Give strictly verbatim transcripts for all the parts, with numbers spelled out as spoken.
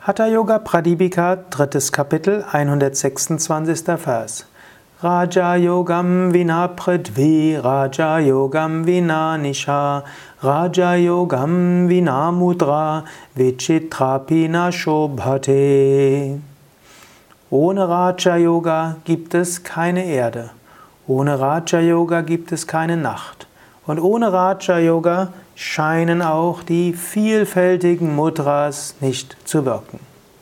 Hatha Yoga Pradipika, drittes Kapitel, hundertsechsundzwanzigster Vers. Raja Yogam Vina Prithvi, Raja Yogam Vina Nisha, Raja Yogam Vina Mudra, Vichitrapi na Shobhate. Ohne Raja Yoga gibt es keine Erde. Ohne Raja Yoga gibt es keine Nacht. Und ohne Raja Yoga scheinen auch die vielfältigen Mudras nicht zu wirken.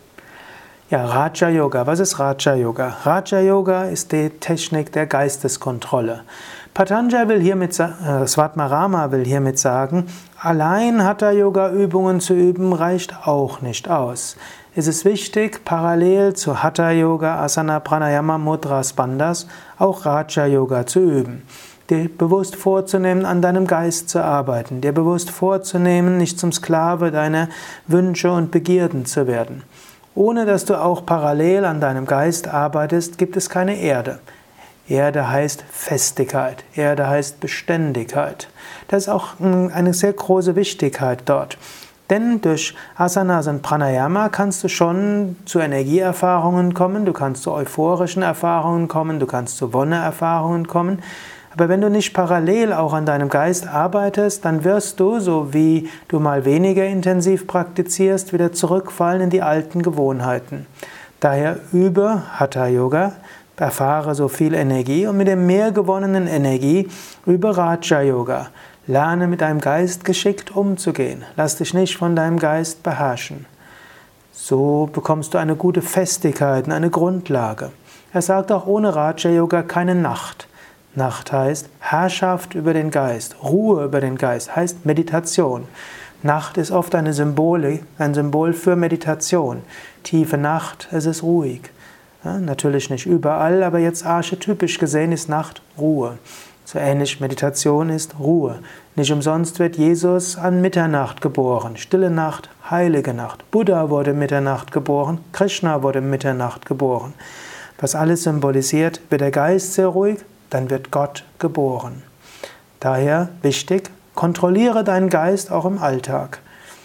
Ja, Raja Yoga. Was ist Raja Yoga? Raja Yoga ist die Technik der Geisteskontrolle. Patanjali will hiermit, äh, Svatmarama will hiermit sagen, allein Hatha Yoga Übungen zu üben reicht auch nicht aus. Es ist wichtig, parallel zu Hatha Yoga, Asana, Pranayama, Mudras, Bandhas auch Raja Yoga zu üben. Dir bewusst vorzunehmen, an deinem Geist zu arbeiten, dir bewusst vorzunehmen, nicht zum Sklave deiner Wünsche und Begierden zu werden. Ohne dass du auch parallel an deinem Geist arbeitest, gibt es keine Erde. Erde heißt Festigkeit, Erde heißt Beständigkeit. Das ist auch eine sehr große Wichtigkeit dort. Denn durch Asanas und Pranayama kannst du schon zu Energieerfahrungen kommen, du kannst zu euphorischen Erfahrungen kommen, du kannst zu Wonne-Erfahrungen kommen. Aber wenn du nicht parallel auch an deinem Geist arbeitest, dann wirst du, so wie du mal weniger intensiv praktizierst, wieder zurückfallen in die alten Gewohnheiten. Daher übe Hatha Yoga, erfahre so viel Energie und mit der mehr gewonnenen Energie übe Raja Yoga. Lerne mit deinem Geist geschickt umzugehen. Lass dich nicht von deinem Geist beherrschen. So bekommst du eine gute Festigkeit und eine Grundlage. Er sagt auch, ohne Raja Yoga keine Nacht. Nacht heißt Herrschaft über den Geist, Ruhe über den Geist, heißt Meditation. Nacht ist oft eine Symbolik, ein Symbol für Meditation. Tiefe Nacht, es ist ruhig. Ja, natürlich nicht überall, aber jetzt archetypisch gesehen ist Nacht Ruhe. So ähnlich Meditation ist Ruhe. Nicht umsonst wird Jesus an Mitternacht geboren. Stille Nacht, heilige Nacht. Buddha wurde Mitternacht geboren, Krishna wurde Mitternacht geboren. Was alles symbolisiert, wird der Geist sehr ruhig, dann wird Gott geboren. Daher wichtig, kontrolliere deinen Geist auch im Alltag.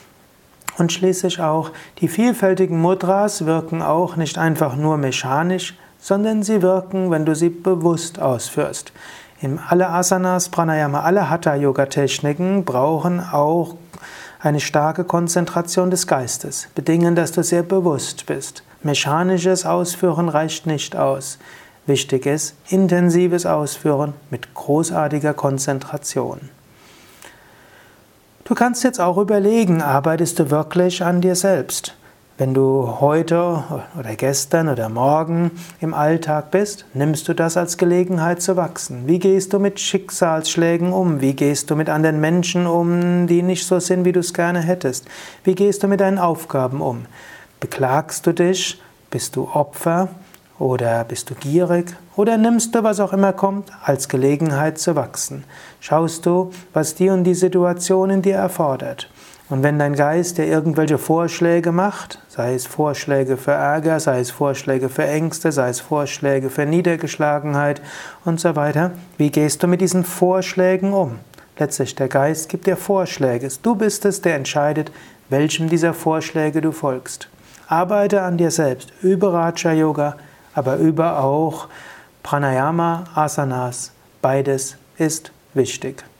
Und schließlich auch, die vielfältigen Mudras wirken auch nicht einfach nur mechanisch, sondern sie wirken, wenn du sie bewusst ausführst. In alle Asanas, Pranayama, alle Hatha-Yoga-Techniken brauchen auch eine starke Konzentration des Geistes, bedingen, dass du sehr bewusst bist. Mechanisches Ausführen reicht nicht aus. Wichtig ist intensives Ausführen mit großartiger Konzentration. Du kannst jetzt auch überlegen, arbeitest du wirklich an dir selbst? Wenn du heute oder gestern oder morgen im Alltag bist, nimmst du das als Gelegenheit zu wachsen. Wie gehst du mit Schicksalsschlägen um? Wie gehst du mit anderen Menschen um, die nicht so sind, wie du es gerne hättest? Wie gehst du mit deinen Aufgaben um? Beklagst du dich? Bist du Opfer? Oder bist du gierig? Oder nimmst du, was auch immer kommt, als Gelegenheit zu wachsen? Schaust du, was die und die Situation in dir erfordert? Und wenn dein Geist dir irgendwelche Vorschläge macht, sei es Vorschläge für Ärger, sei es Vorschläge für Ängste, sei es Vorschläge für Niedergeschlagenheit und so weiter, wie gehst du mit diesen Vorschlägen um? Letztlich, der Geist gibt dir Vorschläge. Du bist es, der entscheidet, welchem dieser Vorschläge du folgst. Arbeite an dir selbst, übe Raja Yoga, aber übe auch Pranayama, Asanas. Beides ist wichtig.